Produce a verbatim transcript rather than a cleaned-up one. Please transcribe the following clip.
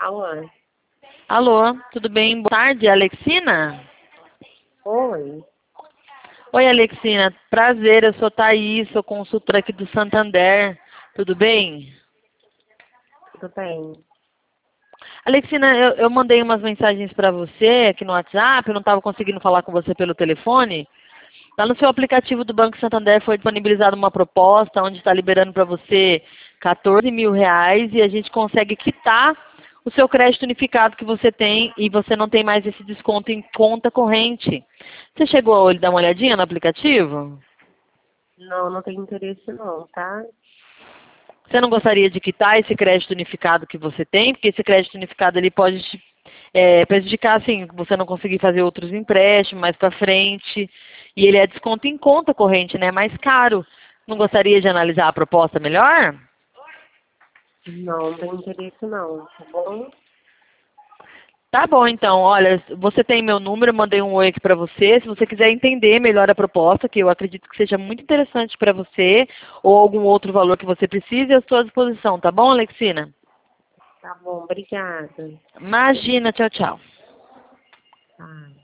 Alô? Alô, tudo bem? Boa tarde, Alexina? Oi. Oi, Alexina. Prazer, eu sou Thaís, sou consultora aqui do Santander. Tudo bem? Tudo bem? Alexina, eu, eu mandei umas mensagens para você aqui no WhatsApp, eu não estava conseguindo falar com você pelo telefone. Lá no seu aplicativo do Banco Santander foi disponibilizada uma proposta onde está liberando para você quatorze mil reais e a gente consegue quitar o seu crédito unificado que você tem e você não tem mais esse desconto em conta corrente. Você chegou a dar uma olhadinha no aplicativo? Não, não tenho interesse não, tá? Você não gostaria de quitar esse crédito unificado que você tem? Porque esse crédito unificado ele pode te é, prejudicar, assim, você não conseguir fazer outros empréstimos mais para frente. E ele é desconto em conta corrente, né? Mais caro. Não gostaria de analisar a proposta melhor? Não, não tenho interesse não, tá bom? Tá bom, então. Olha, você tem meu número, eu mandei um oi aqui para você. Se você quiser entender melhor a proposta, que eu acredito que seja muito interessante para você, ou algum outro valor que você precise, eu estou à disposição, tá bom, Alexina? Tá bom, obrigada. Imagina, tchau, tchau. Tá.